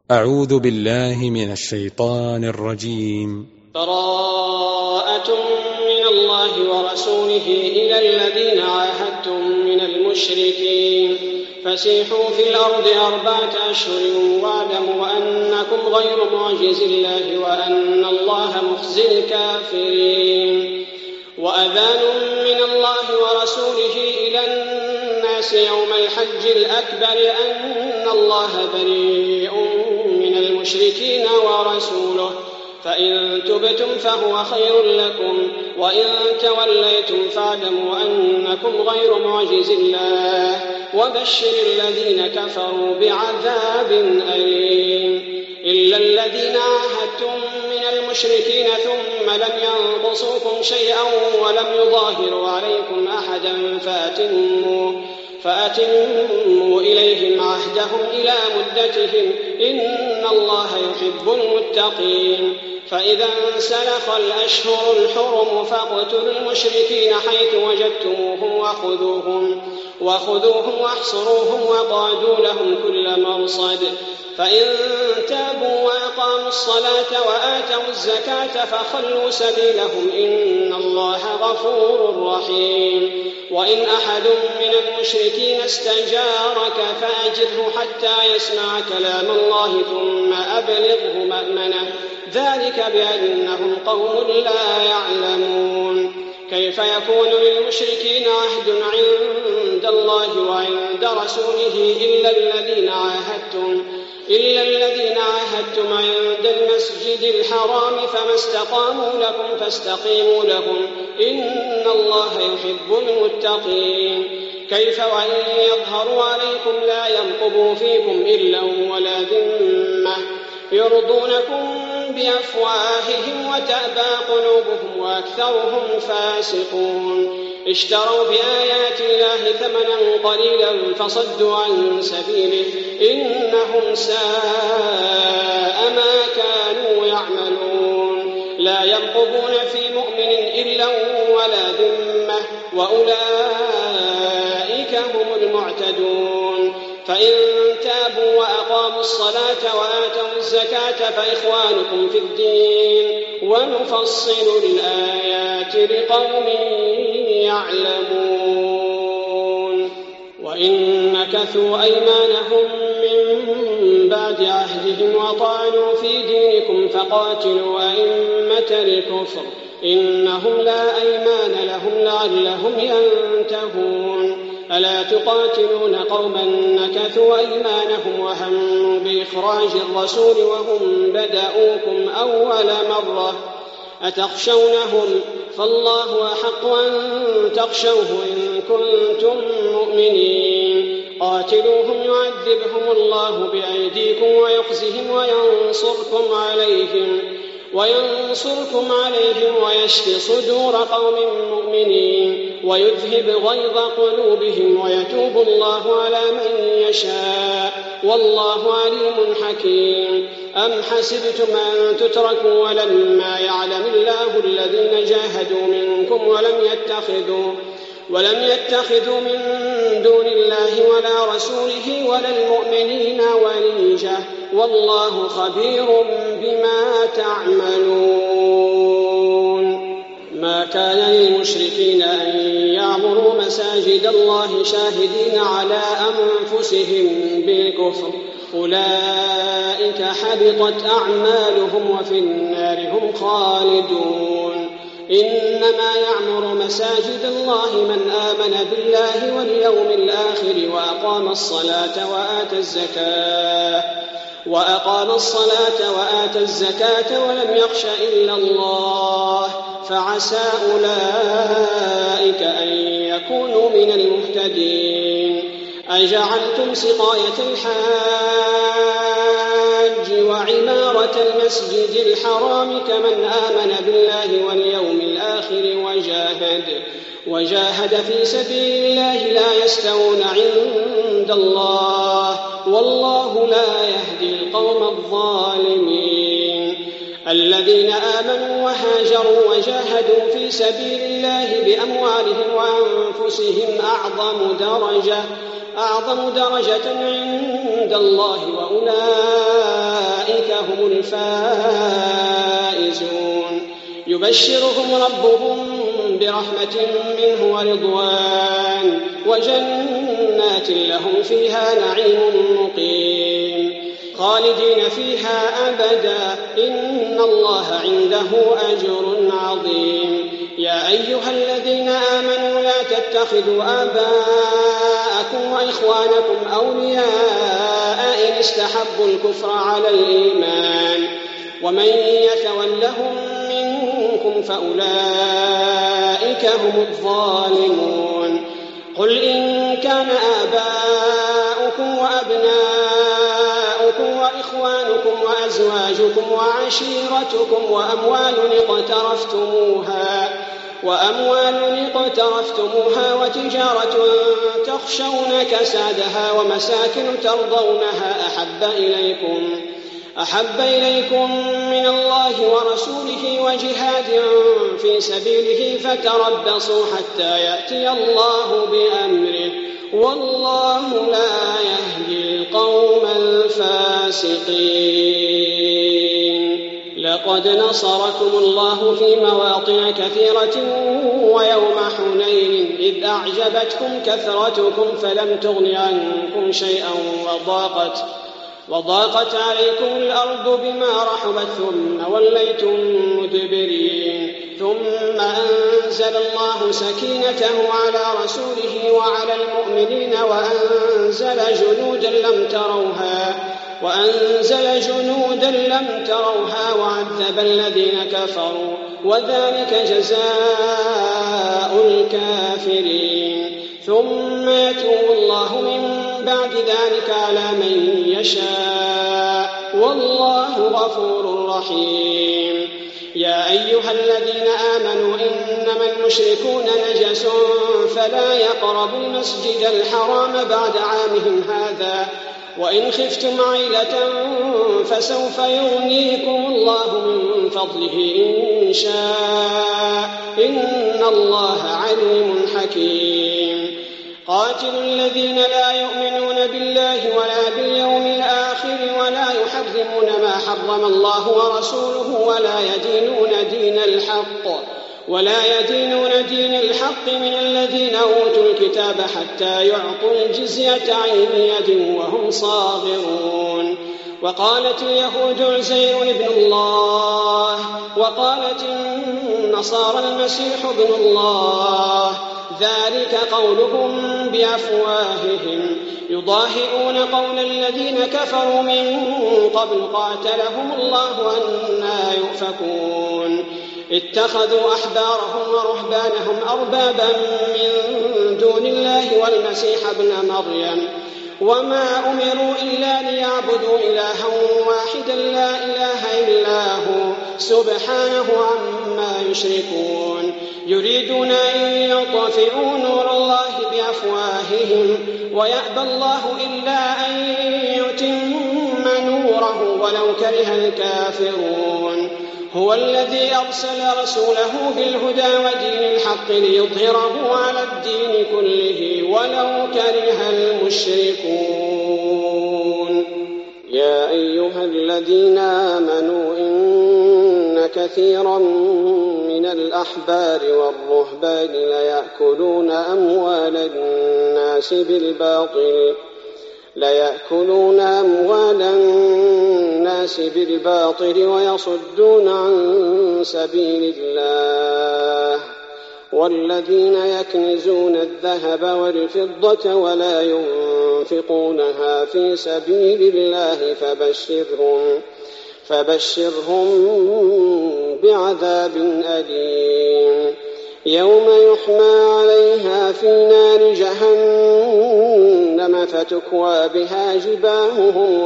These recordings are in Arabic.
أعوذ بالله من الشيطان الرجيم. براءة من الله ورسوله إلى الذين عاهدتم من المشركين فسيحوا في الأرض 4 أشهر واعلموا أنكم غير معجز الله وأن الله مخزي الكافرين. وأذان من الله ورسوله إلى الناس يوم الحج الأكبر أن الله بريء من المشركين ورسوله فإن تبتم فهو خير لكم وإن توليتم فاعلموا أنكم غير معجز الله وبشر الذين كفروا بعذاب أليم. إلا الذين عاهدتم من المشركين ثم لم ينقصوكم شيئا ولم يظاهروا عليكم أحدا فأتموا إليهم عهدهم إلى مدتهم إن الله يحب المتقين. فإذا انسلخ الأشهر الحرم فاقتلوا المشركين حيث وجدتموهم وخذوهم واحصروهم وقعدوا لهم كل مرصد. فإن تابوا وأقاموا الصلاة وآتوا الزكاة فخلوا سبيلهم إن الله غفور رحيم. وإن أحد من المشركين استجارك فأجره حتى يسمع كلام الله ثم أبلغه مأمنه ذلك بأنهم قوم لا يعلمون. كيف يكون للمشركين عهد عند الله وعند رسوله إلا الذين عاهدتم عند المسجد الحرام فما استقاموا لكم فاستقيموا لهم إن الله يحب المتقين. كيف وإن يظهروا عليكم لا ينقبوا فيكم إلا ولا ذمة يرضونكم بأفواههم وتأبى قلوبهم وأكثرهم فاسقون. اشتروا بآيات الله ثمنا قليلا فصدوا عن سبيله إنهم ساء ما كانوا يعملون. لا يرقبون في مؤمن إلا ولا ذمة وأولئك هم المعتدون. فإن تابوا وأقاموا الصلاة وآتوا الزكاة فإخوانكم في الدين ونفصل الآيات لقوم يعلمون. وإن نكثوا أيمانهم من بعد عهدهم وطعنوا في دينكم فقاتلوا أئمة الكفر إنهم لا أيمان لهم لعلهم ينتهون. ألا تقاتلون قوما نكثوا أيمانهم وهموا بإخراج الرسول وهم بدأوكم أول مرة أتخشونهم فالله أحق أن تخشوه إن كنتم مؤمنين. قاتلوهم يعذبهم الله بأيديكم ويخزهم وينصركم عليهم ويشفي صدور قوم مؤمنين ويذهب غيظ قلوبهم ويتوب الله على من يشاء والله عليم حكيم. أم حسبتم أن تتركوا ولما يعلم الله الذين جاهدوا منكم ولم يتخذوا من دون الله ولا رسوله ولا المؤمنين وليجة والله خبير بما تعملون. ما كان للمشركين أن يعمروا مساجد الله شاهدين على أنفسهم بالكفر أولئك حبطت أعمالهم وفي النار هم خالدون. إنما يعمر مساجد الله من آمن بالله واليوم الآخر وأقام الصلاة وآتى الزكاة ولم يخش إلا الله فعسى أولئك أن يكونوا من المهتدين. أجعلتم سقاية الحاج وعمارة المسجد الحرام كمن آمن بالله واليوم الآخر وجاهد في سبيل الله لا يستوون عند الله والله لا يهدي القوم الظالمين. الذين آمنوا وهاجروا وجاهدوا في سبيل الله بأموالهم وأنفسهم أعظم درجة عند الله وأولئك الفائزون يبشرهم ربهم برحمة منه ورضوان وجنات لهم فيها نعيم مقيم خالدين فيها أبدا إن الله عنده أجر عظيم يا أيها الذين آمنوا لا تتخذوا آباءكم وإخوانكم أولياء إن استحبوا الكفر على الإيمان ومن يتولهم منكم فأولئك هم الظالمون قل إن كان آباؤكم وأبناؤكم وإخوانكم وأزواجكم وعشيرتكم وأموال اقترفتموها وتجارة تخشون كسادها ومساكن ترضونها أحب إليكم من الله ورسوله وجهاد في سبيله فتربصوا حتى يأتي الله بأمره والله لا يهدي القوم الفاسقين لقد نصركم الله في مواطن كثيرة ويوم حنين إذ أعجبتكم كثرتكم فلم تغن عنكم شيئا وضاقت عليكم الأرض بما رحبت ثم وليتم مدبرين ثم أنزل الله سكينته على رسوله وعلى المؤمنين وأنزل جنودا لم تروها وعذب الذين كفروا وذلك جزاء الكافرين ثم يتوب الله من بعد ذلك على من يشاء والله غفور رحيم يا أيها الذين آمنوا إنما المشركون نجس فلا يقربوا المسجد الحرام بعد عامهم هذا وإن خفتم عيلة فسوف يغنيكم الله من فضله إن شاء إن الله عليم حكيم قاتلوا الذين لا يؤمنون بالله ولا باليوم الآخر ولا يحرمون ما حرم الله ورسوله ولا يدينون دين الحق من الذين أوتوا الكتاب حتى يعطوا الجزية عن يد وهم صاغرون وقالت اليهود عزير ابن الله وقالت النصارى المسيح ابن الله ذلك قولهم بأفواههم يضاهئون قول الذين كفروا من قبل قاتلهم الله أنى يؤفكون اتخذوا أحبارهم ورهبانهم أربابا من دون الله والمسيح ابن مريم وما أمروا إلا ليعبدوا إلها واحدا لا إله إلا هو سبحانه عما يشركون يريدون أن يطفئوا نور الله بأفواههم ويأبى الله إلا أن يتم نوره ولو كره الكافرون هو الذي أرسل رسوله بالهدى ودين الحق ليظهره على الدين كله ولو كره المشركون يا أيها الذين آمنوا إن كثيرا من الأحبار والرهبان ليأكلون أموال الناس بالباطل ويصدون عن سبيل الله والذين يكنزون الذهب والفضة ولا ينفقونها في سبيل الله فبشرهم بعذاب أليم يوم يحمى عليها في نار جهنم فتكوى بها جباههم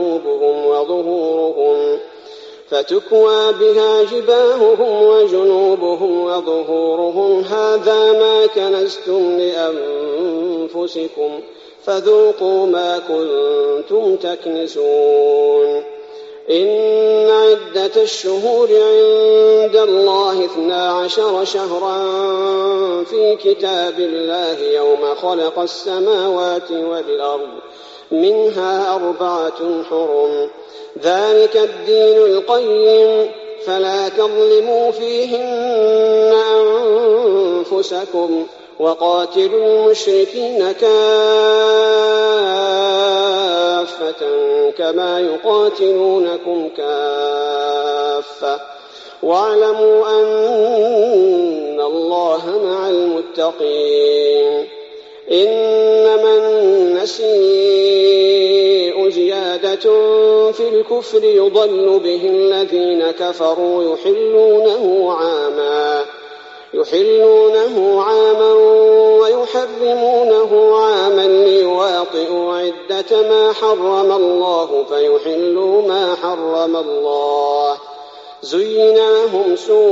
وجنوبهم وظهورهم هذا ما كنزتم لأنفسكم فذوقوا ما كنتم تكنزون إن عدة الشهور عند الله 12 شهرا في كتاب الله يوم خلق السماوات والأرض منها 4 حرم، ذلك الدين القيم، فلا تظلموا فيهن أنفسكم، وقاتلوا المشركين كافة كما يقاتلونكم كافة، واعلموا أن الله مع المتقين. إنما النسيء زيادة في الكفر يضل به الذين كفروا يحلونه عاما ويحرمونه عاما ليواطئوا عدة ما حرم الله فيحلوا ما حرم الله. زين لهم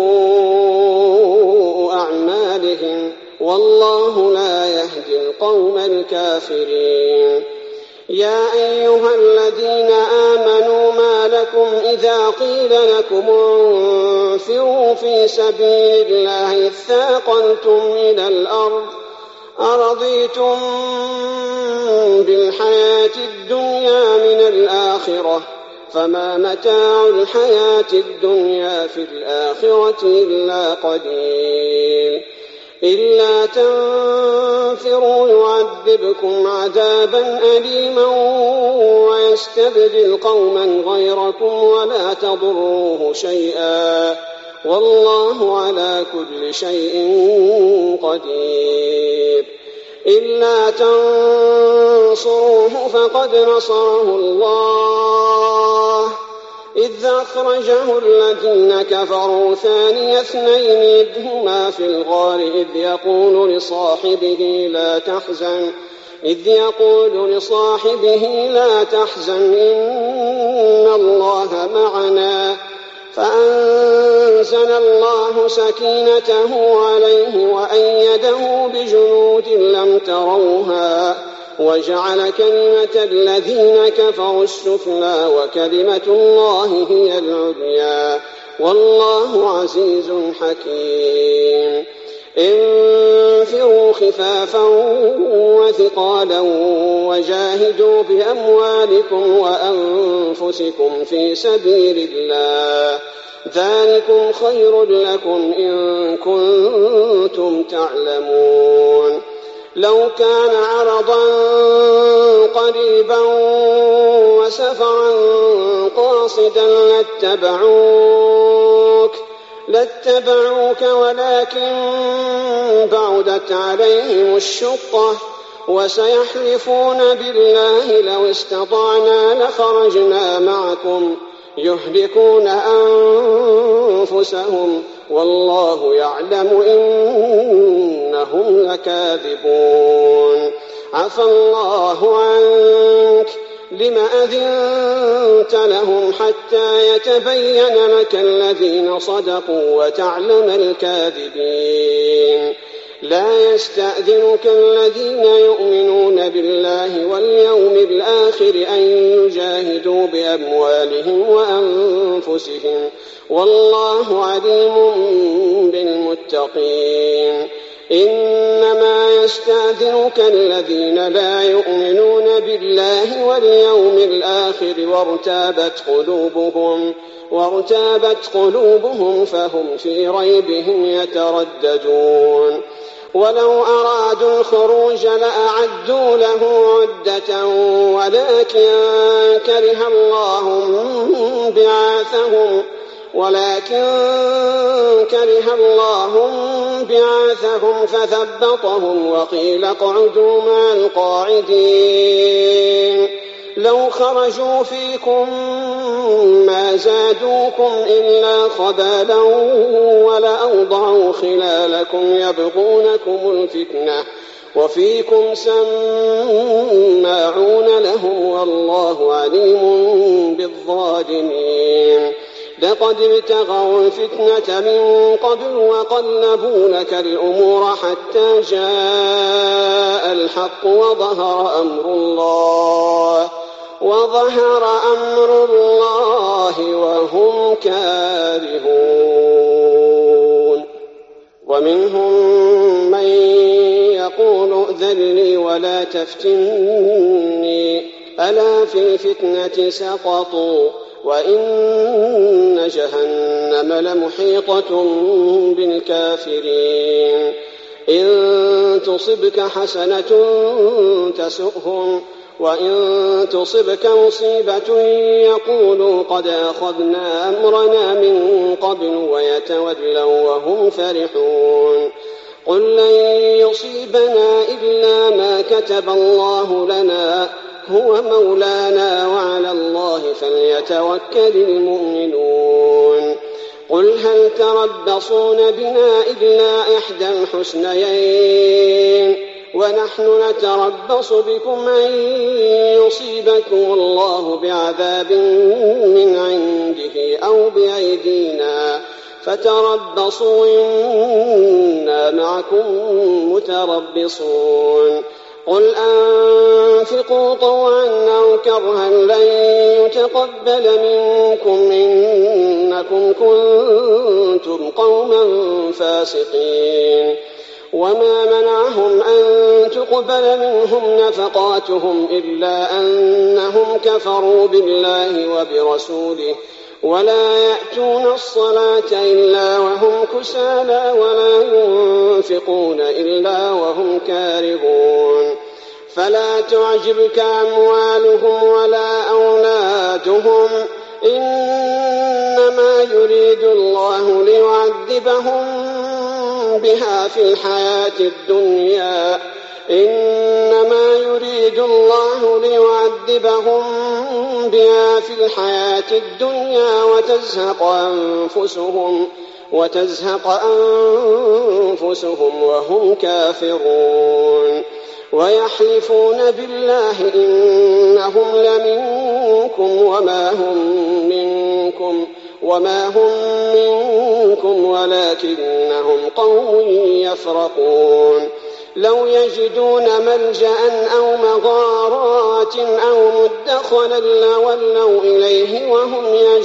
سوء أعمالهم والله لا يهدي القوم الكافرين. يا أيها الذين آمنوا ما لكم إذا قيل لكم انفروا في سبيل الله اثاقلتم إلى الأرض أرضيتم بالحياة الدنيا من الآخرة فما متاع الحياة الدنيا في الآخرة إلا قليل. إلا تنفروا يعذبكم عذابا أليما ويستبدل قوما غيركم ولا تضروه شيئا والله على كل شيء قدير. إلا تنصروه فقد نصره الله إذ أخرجه الذين كفروا ثاني اثنين إذ هما في الغار إذ يقول لصاحبه لا تحزن إن الله معنا فأنزل الله سكينته عليه وأيده بجنود لم تروها وجعل كلمة الذين كفروا السفلى وكلمة الله هي العليا والله عزيز حكيم. انفروا خفافا وثقالا وجاهدوا بأموالكم وأنفسكم في سبيل الله ذلكم خير لكم إن كنتم تعلمون. لو كان عرضا قريبا وسفرا قاصدا لاتبعوك ولكن بعدت عليهم الشقة وسيحلفون بالله لو استطعنا لخرجنا معكم يهلكون أنفسهم والله يعلم إنهم لكاذبون. عفى الله عنك لم أذنت لهم حتى يتبين لك الذين صدقوا وتعلم الكاذبين. لا يستأذنك الذين يؤمنون بالله واليوم الآخر أن يجاهدوا بأموالهم وأنفسهم والله عليم بالمتقين. إنما يستأذنك الذين لا يؤمنون بالله واليوم الآخر وارتابت قلوبهم فهم في ريبهم يترددون. ولو أرادوا الخروج لأعدوا له عدة ولكن كره الله بعاثهم فثبطهم وقيل اقعدوا مع القاعدين. لو خرجوا فيكم ما زادوكم إلا خبالا ولأوضعوا خلالكم يبغونكم الفتنة وفيكم سماعون لهم والله عليم بالظالمين. لقد ابتغوا الفتنة من قبل وقلبوا لك الأمور حتى جاء الحق وظهر أمر الله وهم كارهون. ومنهم من يقول ائذن لي ولا تفتني ألا في الفتنة سقطوا وإن جهنم لمحيطة بالكافرين إن تصبك حسنة تسؤهم وإن تصبك مصيبة يقولوا قد أخذنا أمرنا من قبل ويتولوا وهم فرحون قل لن يصيبنا إلا ما كتب الله لنا هو مولانا وعلى الله فليتوكل المؤمنون قل هل تربصون بنا إلا إحدى الحسنيين ونحن نتربص بكم أن يصيبكم الله بعذاب من عنده أو بأيدينا فتربصوا إنا معكم متربصون قل أنفقوا طوعا أو كرها لن يتقبل منكم إنكم كنتم قوما فاسقين وما منعهم أن تقبل منهم نفقاتهم إلا أنهم كفروا بالله وبرسوله ولا يأتون الصلاة إلا وهم كسالى ولا ينفقون إلا وهم كارهون فلا تعجبك أموالهم ولا أولادهم إنما يريد الله ليعذبهم بها في الحياة الدنيا وتزهق أنفسهم وهم كافرون ويحلفون بالله إنهم لمنكم وما هم منكم ولكنهم قوم يفرقون لو يجدون ملجأ أو مغارات أو مدخلا لولوا إليه وهم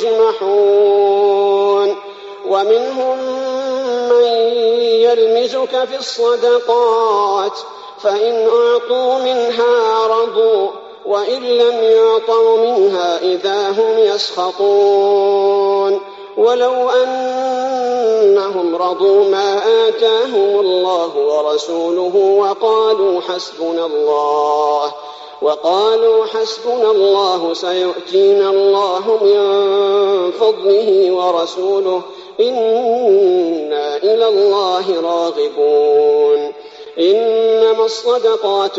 يجمحون ومنهم من يلمزك في الصدقات فإن أعطوا منها رضوا وإن لم يعطوا منها إذا هم يسخطون ولو أنهم رضوا ما آتاهم الله ورسوله وقالوا حسبنا الله سيؤتينا الله من فضله ورسوله إنا إلى الله راغبون إنما الصدقات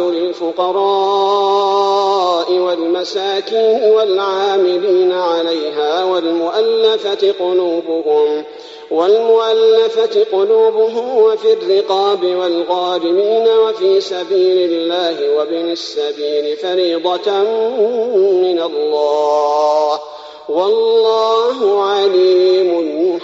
للفقراء والمساكين والعاملين عليها والمؤلفة قلوبهم وفي الرقاب والغارمين وفي سبيل الله وابن السبيل فريضة من الله والله عليم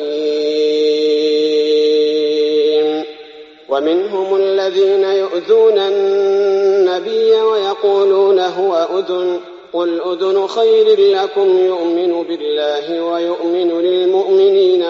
حكيم ومنهم الذين يؤذون النبي ويقولون هو أذن قل أذن خير لكم يؤمن بالله ويؤمن للمؤمنين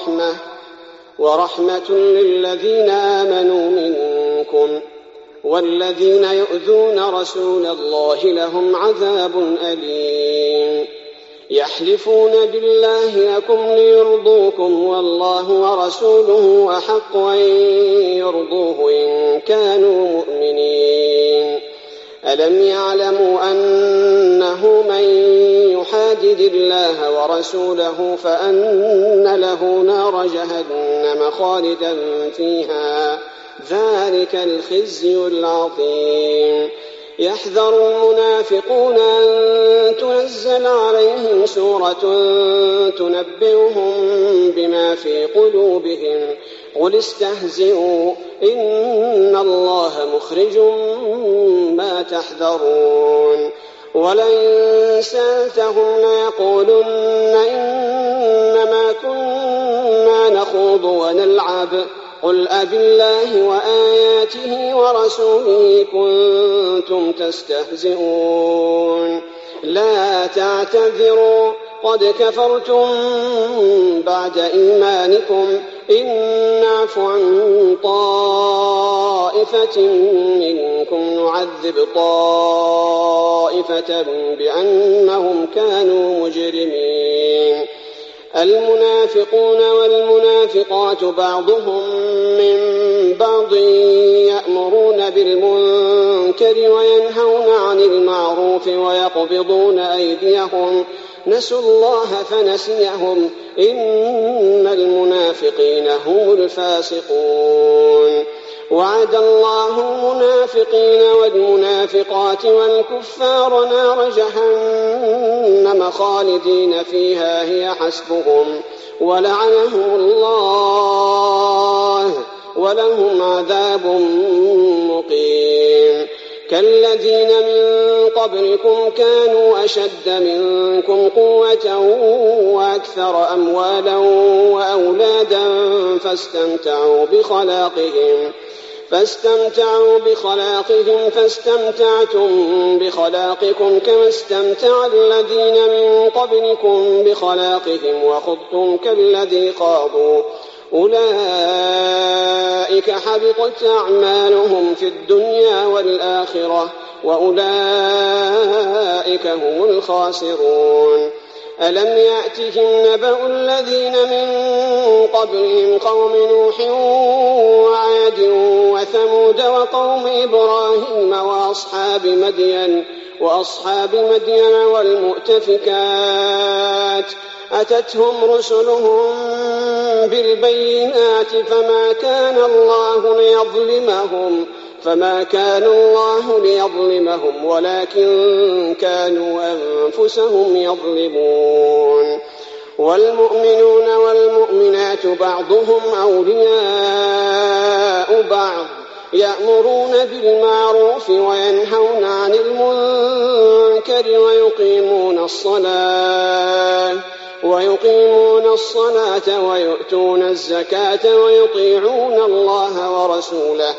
ورحمة للذين آمنوا منكم والذين يؤذون رسول الله لهم عذاب أليم يحلفون بالله لكم ليرضوكم والله ورسوله أحق أن يرضوه إن كانوا مؤمنين ألم يعلموا أنه من يحادد الله ورسوله فأن له نار جهنم خالدا فيها ذلك الخزي العظيم يحذر المنافقون أن تنزل عليهم سورة تنبئهم بما في قلوبهم قل استهزئوا إن الله مخرج ما تحذرون ولئن سألتهم ليقولن إنما كنا نخوض ونلعب قل أبالله وآياته ورسوله كنتم تستهزئون لا تعتذروا قد كفرتم بعد إيمانكم إن نعف عن طائفة منكم نعذب طائفة بأنهم كانوا مجرمين. المنافقون والمنافقات بعضهم من بعض يأمرون بالمنكر وينهون عن المعروف ويقبضون أيديهم نسوا الله فنسيهم إن المنافقين هم الفاسقون. وعد الله المنافقين والمنافقات والكفار نار جهنم خالدين فيها هي حسبهم ولعنهم الله ولهم عذاب مقيم. كالذين من قبلكم كانوا أشد منكم قوة وأكثر أموالا وأولادا فاستمتعوا بخلاقهم فاستمتعتم بخلاقكم كما استمتع الذين من قبلكم بخلاقهم وخضتم كالذي خاضوا أولئك حبطت أعمالهم في الدنيا والآخرة وأولئك هم الخاسرون. ألم يأتهم نبأ الذين من قبلهم قوم نوح وعاد وثمود وقوم إبراهيم وأصحاب مدين والمؤتفكات أتتهم رسلهم بالبينات فما كان الله ليظلمهم ولكن كانوا أنفسهم يظلمون. والمؤمنون والمؤمنات بعضهم أولياء بعض يأمرون بالمعروف وينهون عن المنكر ويقيمون الصلاة ويؤتون الزكاة ويطيعون الله ورسوله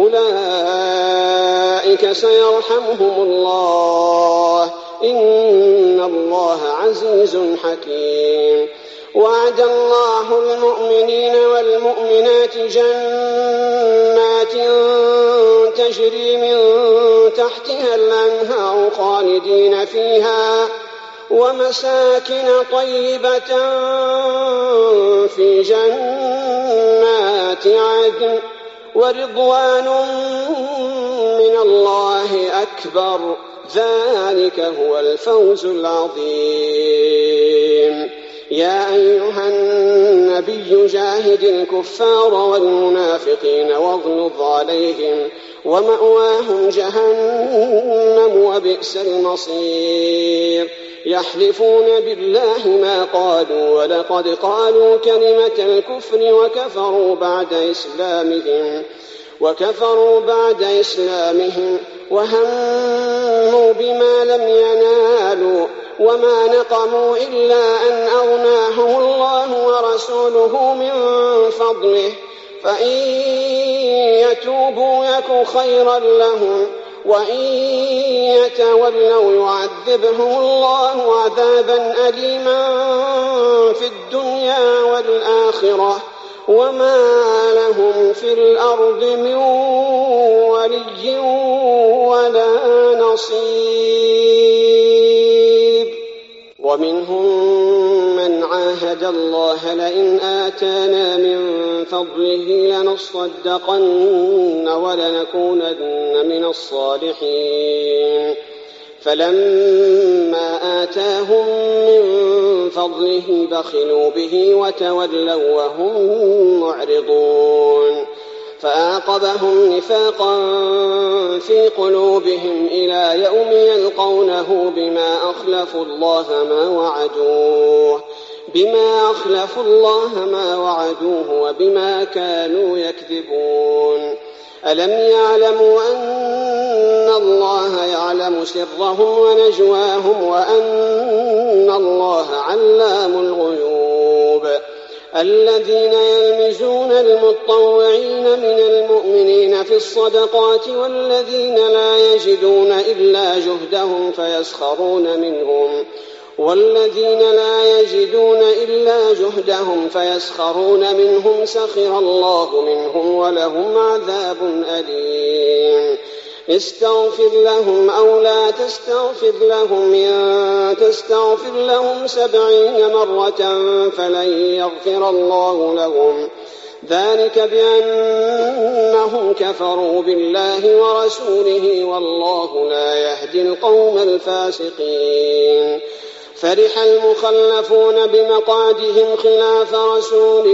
أولئك سيرحمهم الله إن الله عزيز حكيم. وعد الله المؤمنين والمؤمنات جنات تجري من تحتها الأنهار خالدين فيها ومساكن طيبة في جنات عدن ورضوان من الله أكبر ذلك هو الفوز العظيم. يا أيها النبي جاهد الكفار والمنافقين واغلظ عليهم ومأواهم جهنم وبئس المصير. يحلفون بالله ما قالوا ولقد قالوا كلمة الكفر وكفروا بعد إسلامهم وهموا بما لم ينالوا وما نقموا إلا أن أغناهم الله ورسوله من فضله فإن يتوبوا يك خيرا لهم وإن يتولوا يعذبهم الله عذابا أليما في الدنيا والآخرة وما لهم في الأرض من ولي ولا نصير. ومنهم من عاهد الله لئن آتانا من فضله لنصدقن ولنكونن من الصالحين فلما آتاهم من فضله بخلوا به وتولوا وهم معرضون فأعقبهم نفاقا في قلوبهم إلى يوم يلقونه بما أخلفوا الله ما وعدوه وبما كانوا يكذبون. ألم يعلموا أن الله يعلم سرهم ونجواهم وأن الله علام الغيوب. الذين يلمزون المتطوعين من المؤمنين في الصدقات والذين لا يجدون إلا جهدهم فيسخرون منهم والذين لا يجدون إلا جهدهم فيسخرون منهم سخر الله منهم ولهم عذاب أليم استغفر لهم أو لا تستغفر لهم إن تستغفر لهم 70 مرة فلن يغفر الله لهم ذلك بأنهم كفروا بالله ورسوله والله لا يهدي القوم الفاسقين فرح المخلفون بمقعدهم خلاف رسول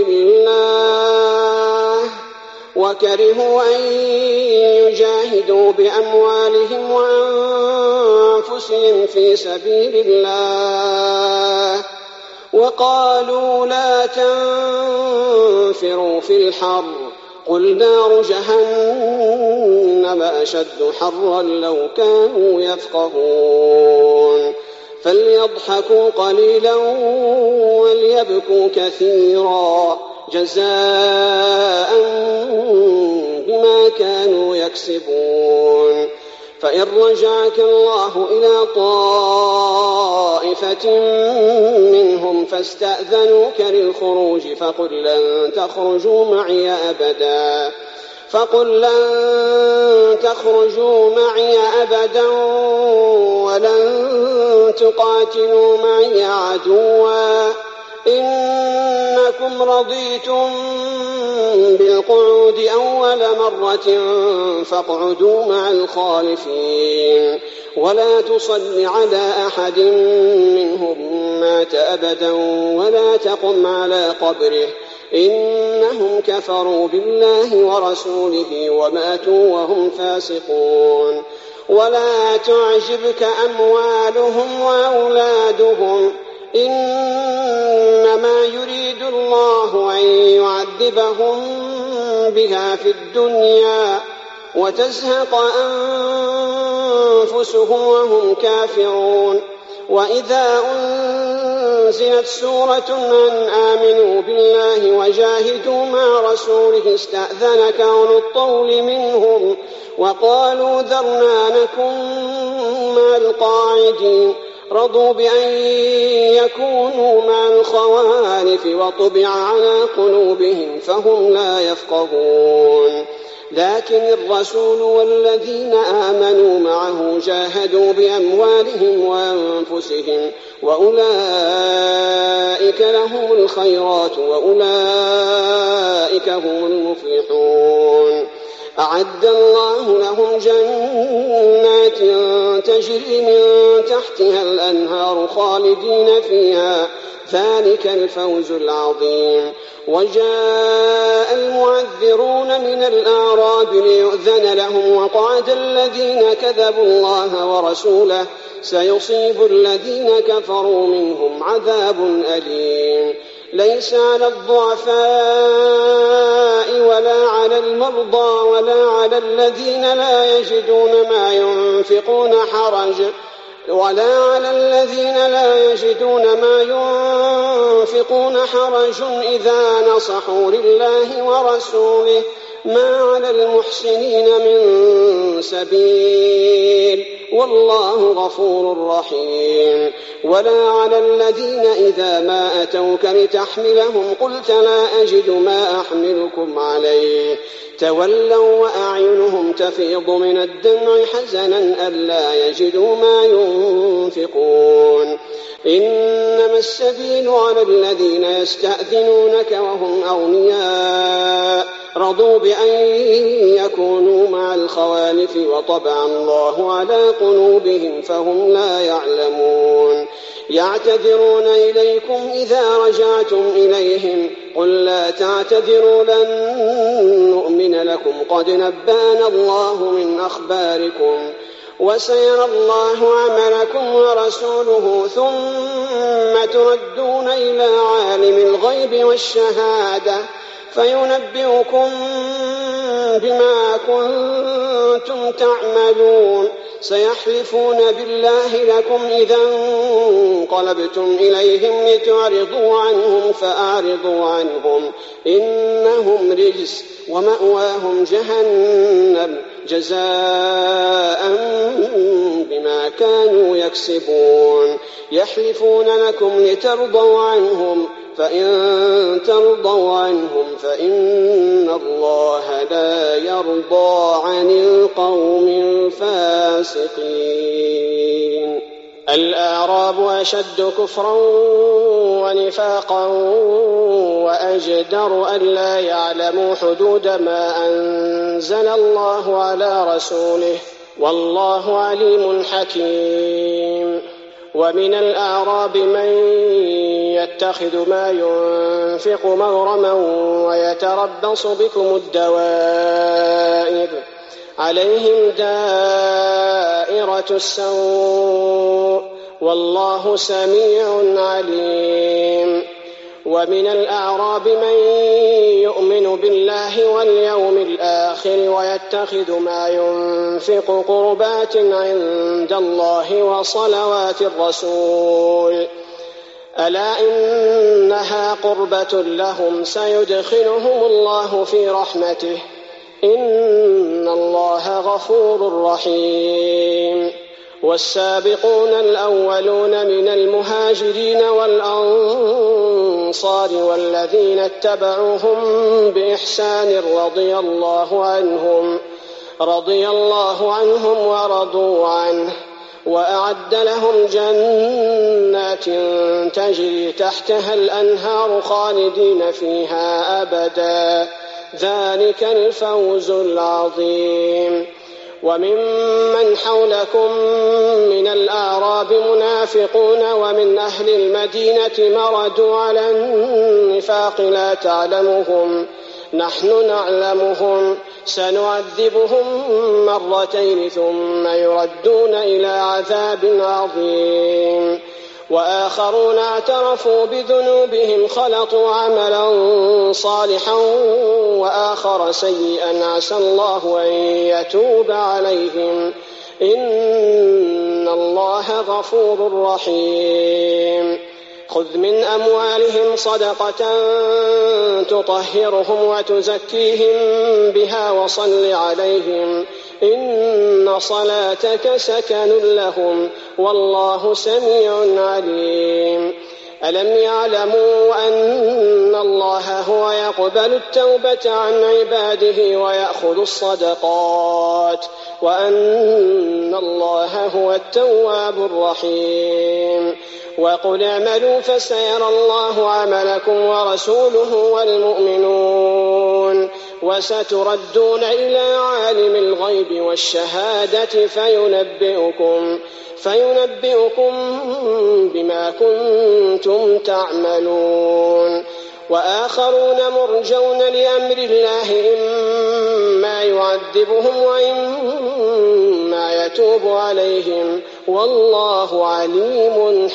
الله وكرهوا أن يجاهدوا بأموالهم وأنفسهم في سبيل الله وقالوا لا تنفروا في الحر قل نار جهنم أشد حرا لو كانوا يفقهون فليضحكوا قليلا وليبكوا كثيرا جزاء بما كانوا يكسبون فإن رجعك الله إلى طائفة منهم فاستأذنوك للخروج فقل لن تخرجوا معي أبدا ولن تقاتلوا معي عدوا إنكم رضيتم بالقعود أول مرة فاقعدوا مع الخالفين ولا تصل على أحد منهم مات أبدا ولا تقم على قبره إنهم كفروا بالله ورسوله وماتوا وهم فاسقون ولا تعجبك أموالهم وأولادهم إنما يريد الله أن يعذبهم بها في الدنيا وتزهق أنفسهم وهم كافرون وإذا أنزلت سورة أن آمنوا بالله وجاهدوا مع رسوله استأذنك أولو الطول منهم وقالوا ذرنا نكن مع القاعدين رضوا بأن يكونوا مع الخوالف وطبع على قلوبهم فهم لا يفقهون لكن الرسول والذين آمنوا معه جاهدوا بأموالهم وأنفسهم وأولئك لهم الخيرات وأولئك هم المفلحون أعد الله لهم جنات تجري من تحتها الأنهار خالدين فيها ذلك الفوز العظيم وجاء المعذرون من الأعراب ليؤذن لهم وقعد الذين كذبوا الله ورسوله سيصيب الذين كفروا منهم عذاب أليم ليس على الضعفاء ولا على المرضى ولا على الذين لا يجدون ما ينفقون حرج إذا نصحوا لله ورسوله ما على المحسنين من سبيل والله غفور رحيم ولا على الذين إذا ما أتوك لتحملهم قلت لا أجد ما أحملكم عليه تولوا وأعينهم تفيض من الدمع حزنا ألا يجدوا ما ينفقون إنما السبيل على الذين يستأذنونك وهم أغنياء رضوا بأن يكونوا مع الخوالف وطبع الله على قلوبهم فهم لا يعلمون يعتذرون إليكم إذا رجعتم إليهم قل لا تعتذروا لن نؤمن لكم قد نبأنا الله من أخباركم وسيرى الله عملكم ورسوله ثم تردون إلى عالم الغيب والشهادة فينبئكم بما كنتم تعملون سيحلفون بالله لكم إذا انقلبتم إليهم لتعرضوا عنهم فأعرضوا عنهم إنهم رجس ومأواهم جهنم جزاء بما كانوا يكسبون. يحلفون لكم لترضوا عنهم، فإن ترضوا عنهم فإن الله لا يرضى عن القوم الفاسقين. الأعراب أشد كفرا ونفاقا وأجدر ألا يعلموا حدود ما أنزل الله على رسوله، والله عليم حكيم. ومن الأعراب من يتخذ ما ينفق مغرما ويتربص بكم الدوائر، عليهم دائرة السوء، والله سميع عليم. ومن الأعراب من يؤمن بالله واليوم الآخر ويتخذ ما ينفق قربات عند الله وصلوات الرسول، ألا إنها قربة لهم سيدخلهم الله في رحمته، إن الله غفور رحيم. والسابقون الأولون من المهاجرين والأنصار والذين اتبعوهم بإحسان رضي الله عنهم ورضوا عنه، وأعد لهم جنات تجري تحتها الأنهار خالدين فيها أبدا، ذلك الفوز العظيم. وممن حولكم من الأعراب منافقون ومن أهل المدينة مردوا على النفاق لا تعلمهم، نحن نعلمهم، سنعذبهم مرتين ثم يردون إلى عذاب عظيم. وآخرون اعترفوا بذنوبهم خلطوا عملا صالحا وآخر سيئا عسى الله أن يتوب عليهم، إن الله غفور رحيم. خذ من أموالهم صدقة تطهرهم وتزكيهم بها وصل عليهم، إن صلاتك سكن لهم، والله سميع عليم. ألم يعلموا أن الله هو يقبل التوبة عن عباده ويأخذ الصدقات، وأن الله هو التواب الرحيم. وقل اعملوا فسيرى الله عملكم ورسوله والمؤمنون، وستردون إلى عالم الغيب والشهادة فينبئكم بما كنتم تعملون. وآخرون مرجون لأمر الله، إما يعذبهم وإما يتوب عليهم، والله عليم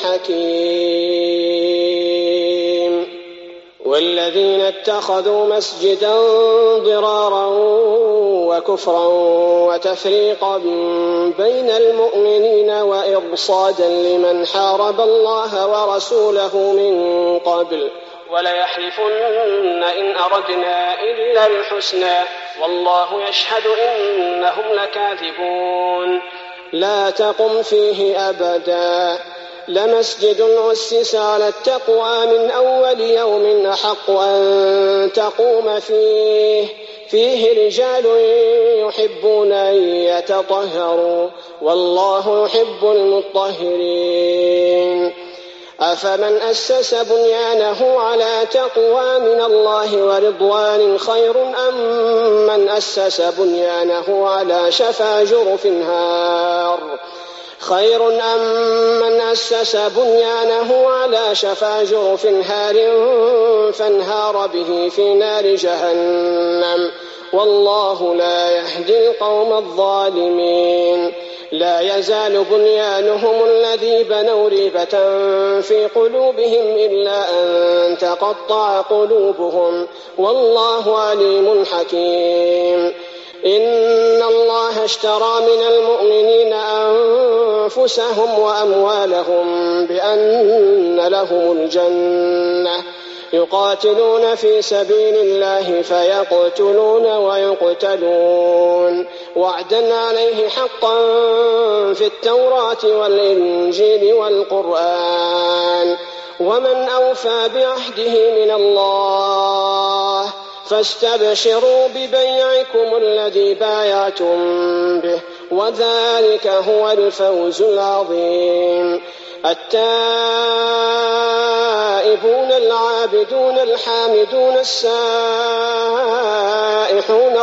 حكيم. والذين اتخذوا مسجدا ضرارا وكفرا وتفريقا بين المؤمنين وإرصادا لمن حارب الله ورسوله من قبل وليحلفن إن أردنا إلا الحسنى والله يشهد إنهم لكاذبون. لا تقم فيه أبدا، لمسجد أسس على التقوى من أول يوم أحق أن تقوم فيه رجال يحبون أن يتطهروا، والله يحب المطهرين. أفمن أسس بنيانه على تقوى من الله ورضوان خير أم من أسس بنيانه على شفا جرف هار فانهار به في نار جهنم، والله لا يهدي القوم الظالمين. لا يزال بنيانهم الذي بنوا ريبة في قلوبهم إلا أن تقطع قلوبهم، والله عليم حكيم. إن الله اشترى من المؤمنين أنفسهم وأموالهم بأن لهم الجنة، يقاتلون في سبيل الله فيقتلون ويقتلون وعدا عليه حقا في التوراة والإنجيل والقرآن ومن أوفى بعهده من الله فاستبشروا ببيعكم الذي بايعتم به وذلك هو الفوز العظيم. التائبون العابدون الحامدون السائحون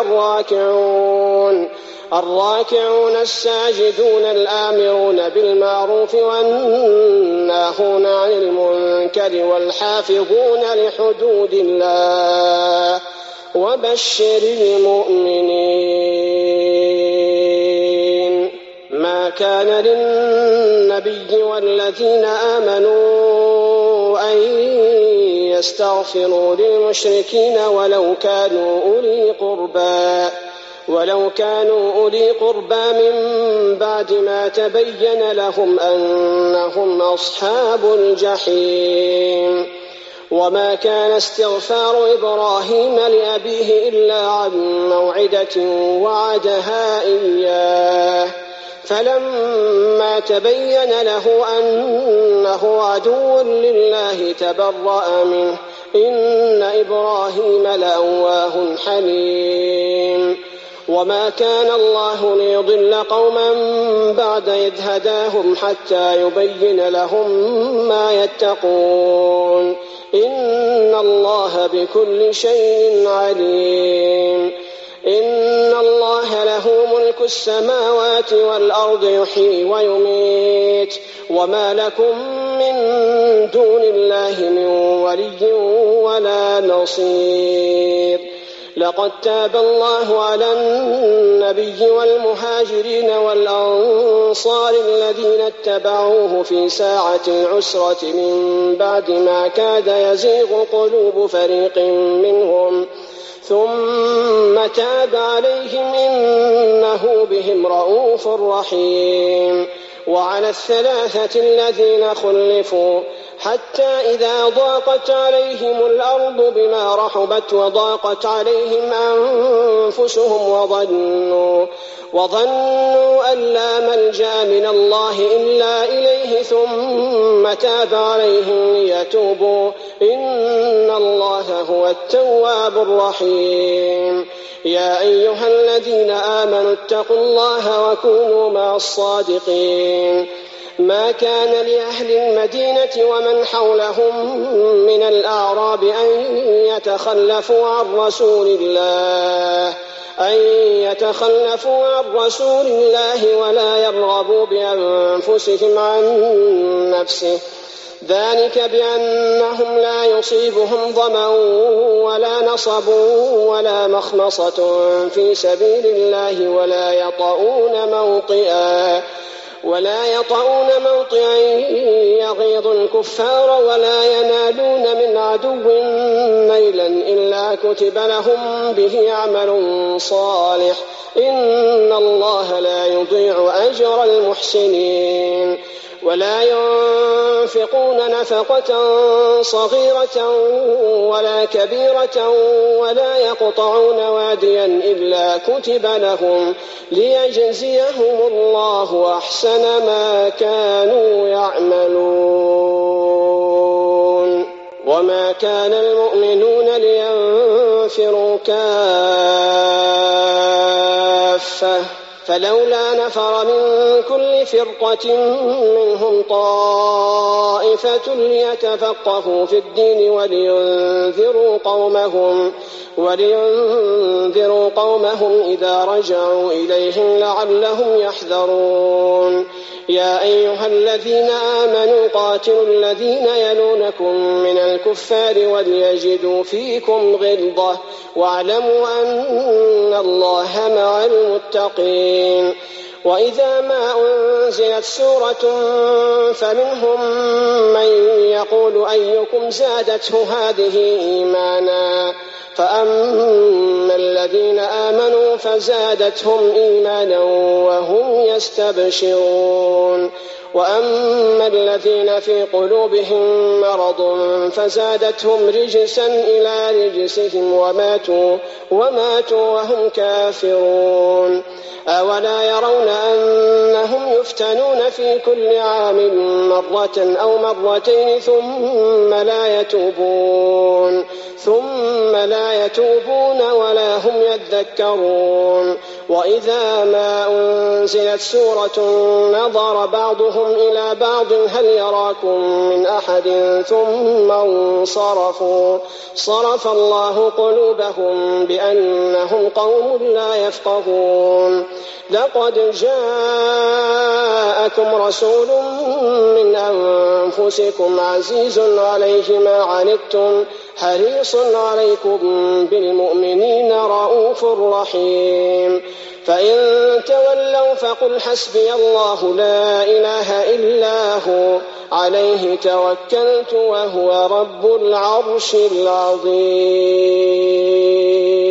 الراكعون الساجدون الآمرون بالمعروف والناهون عن المنكر والحافظون لحدود الله وبشر المؤمنين. ما كان للنبي والذين آمنوا أن يستغفروا للمشركين ولو كانوا أولي قربى من بعد ما تبين لهم أنهم أصحاب الجحيم. وما كان استغفار إبراهيم لأبيه إلا عن موعدة وعدها إياه فلما تبين له أنه عدو لله تبرأ منه إن إبراهيم لأواه حليم. وما كان الله ليضل قوما بعد إذ هداهم حتى يبين لهم ما يتقون إن الله بكل شيء عليم. إن الله له ملك السماوات والأرض يحيي ويميت وما لكم من دون الله من ولي ولا نصير. لقد تاب الله على النبي والمهاجرين والأنصار الذين اتبعوه في ساعة العسرة من بعد ما كاد يزيغ قلوب فريق منهم ثم تاب عليهم إنه بهم رءوف رحيم. وعلى الثلاثة الذين خلفوا حتى إذا ضاقت عليهم الأرض بما رحبت وضاقت عليهم أنفسهم وظنوا أن لا ملجأ من الله إلا إليه ثم تاب عليهم ليتوبوا إن الله هو التواب الرحيم. يا أيها الذين آمنوا اتقوا الله وكونوا مع الصادقين. ما كان لأهل المدينة ومن حولهم من الأعراب أن يتخلفوا عن رسول الله ولا يرغبوا بأنفسهم عن نفسه ذلك بأنهم لا يصيبهم ظمأ ولا نصب ولا مخمصة في سبيل الله ولا يطؤون موطئا يغيظ الكفار ولا ينالون من عدو نيلا إلا كتب لهم به عمل صالح إن الله لا يضيع أجر المحسنين. ولا ينفقون نفقة صغيرة ولا كبيرة ولا يقطعون واديا إلا كتب لهم ليجزيهم الله أحسن ما كانوا يعملون. وما كان المؤمنون لينفروا كافة فلولا نفر من كل فرقة منهم طائفة ليتفقهوا في الدين ولينذروا قومهم إذا رجعوا إليهم لعلهم يحذرون. يا أيها الذين آمنوا قاتلوا الذين يلونكم من الكفار وليجدوا فيكم غلظة واعلموا أن الله مع المتقين. وإذا ما أنزلت سورة فمنهم من يقول أيكم زادته هذه إيمانا فأما الذين آمنوا فزادتهم إيمانا وهم يستبشرون. وأما الذين في قلوبهم مرض فزادتهم رجسا إلى رجسهم وماتوا وهم كافرون. أولا يرون أنهم يفتنون في كل عام مرة أو مرتين ثم لا يتوبون ولا هم يذكرون. وإذا ما أنزلت سورة نظر بعضهم إلى بعض هل يراكم من أحد ثم انصرفوا صرف الله قلوبهم بأنهم قوم لا يفقهون. لقد جاءكم رسول من أنفسكم عزيز عليه ما عنتم حريص عليكم بالمؤمنين رؤوف رحيم. فإن تولوا فقل حسبي الله لا إله إلا هو عليه توكلت وهو رب العرش العظيم.